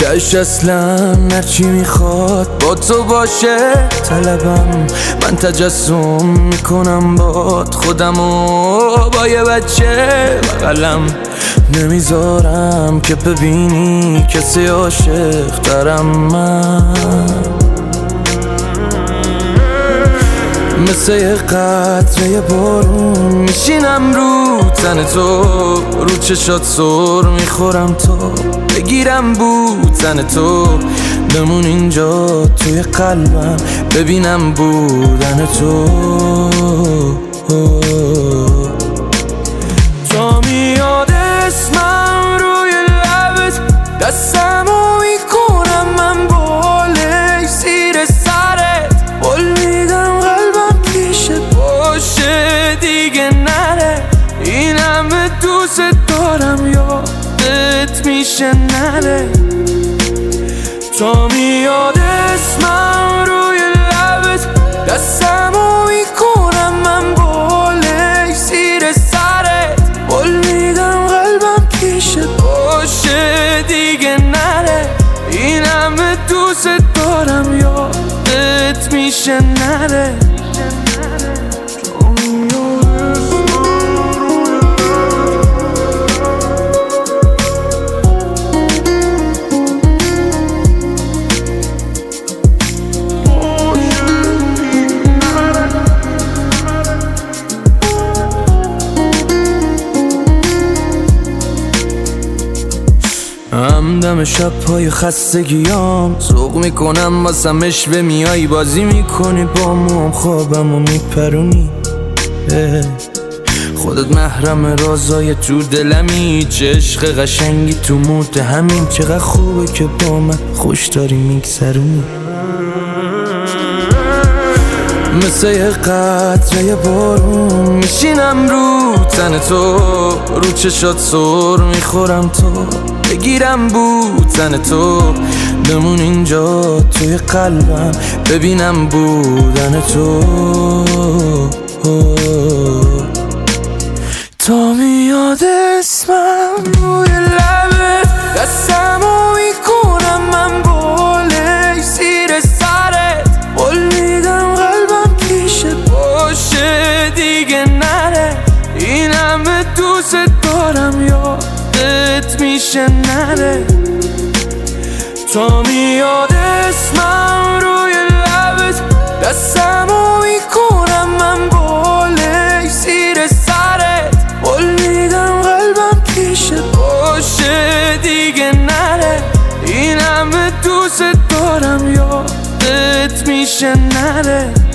تش اصلا هرچی میخواد با تو باشه طلبم. من تجسم میکنم باد خودمو با یه بچه بغلم. نمیذارم که ببینی کسی عاشق دارم. من مثل یه قطره بارون میشینم رو تن تو، رو چشات سر میخورم تا بگیرم بودن تو. بمون اینجا توی قلبم ببینم بودن تو. تا میاد اسمم روی لبت دستمو میکنم من بالای زیر سرت. قول میدم قلبم پیشت باشه دیگه نره. این همه دوست دارم یادت میشه نره. تا میاد اسمم روی لبت دستمو میکنم من بالای زیر سرت. قول میدم قلبم پیشت باشه دیگه نره. این همه دوست دارم یادت میشه نره. همدم شب‌های خستگیام ذوق میکنم واسم اشوه میای بازی میکنی با موام خوابمو میپرونی. خودت محرم رازای تو دلمی، چه عشق قشنگی تو مود همین. چقدر خوبه که با من خوش داری میگذرونی. مثل یه قطره بارون میشینم رو تن تو، رو چشات سر میخورم تا بگیرم بودن تو. بمون اینجا توی قلبم ببینم بودن تو. تا میاد اسمم روی لبت دستمو میکنم من بالای زیر سرت. قول میدم قلبم پیشت باشه دیگه نره. این همه دوست دارم یادت میشه نره. تا میاد اسمم روی لبت دستمو میکنم من بالای زیر سرت. قول میدم قلبم پیشت باشه دیگه نره. این همه دوست دارم یادت میشه نره.